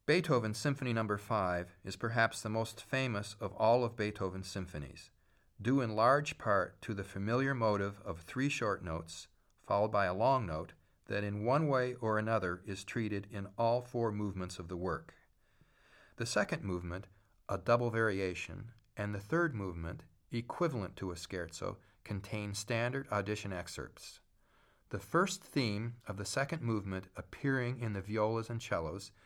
Beethoven's Symphony No. 5 is perhaps the most famous of all of Beethoven's symphonies, due in large part to the familiar motive of three short notes, followed by a long note, that in one way or another is treated in all four movements of the work. The second movement, a double variation, and the third movement, equivalent to a scherzo, contain standard audition excerpts. The first theme of the second movement appearing in the violas and cellos